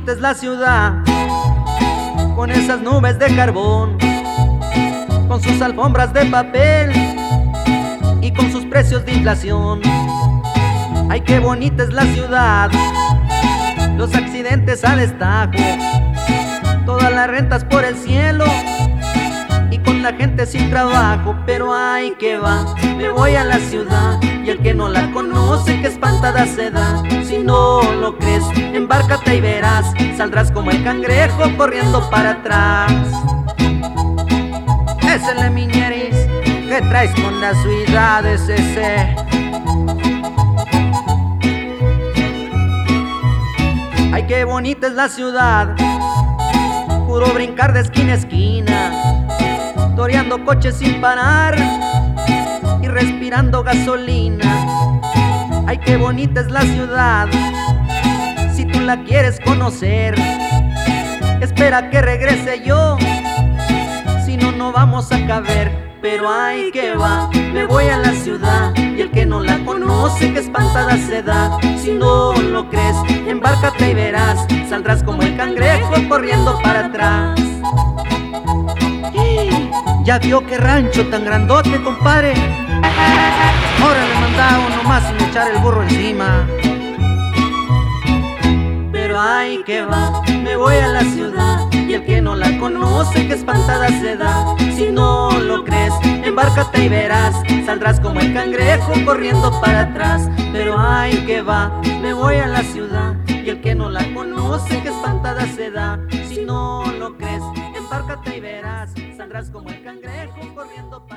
bonita es la ciudad, con esas nubes de carbón, con sus alfombras de papel y con sus precios de inflación. Ay, qué bonita es la ciudad, los accidentes a destajo, todas las rentas por el cielo y con la gente sin trabajo. Pero ay, que va, me voy a la ciudad, y el que no la conoce que espantada se da. Si no lo crees, embárcate y verás, saldrás como el cangrejo corriendo para atrás. Es el Miñeris que traes con las ciudades ese. Ay, qué bonita es la ciudad, puro brincar de esquina a esquina, toreando coches sin parar y respirando gasolina. Ay, qué bonita es la ciudad, si tú la quieres conocer, espera que regrese yo, si no, no vamos a caber. Pero ay, que va, me voy a la ciudad, y el que no la conoce que espantada se da. Si no lo crees, embárcate y verás, saldrás como el cangrejo corriendo para atrás. Ya vio que rancho tan grandote, compadre. Ahora le manda uno más sin echar el burro encima. Pero ay, que va, me voy a la ciudad, y el que no la conoce que espantada se da. Si no lo crees, embárcate y verás, saldrás como el cangrejo corriendo para atrás. Pero ay, que va, me voy a la ciudad, y el que no la conoce que espantada se da. Si no lo crees, embárcate y verás, saldrás como el cangrejo corriendo para atrás.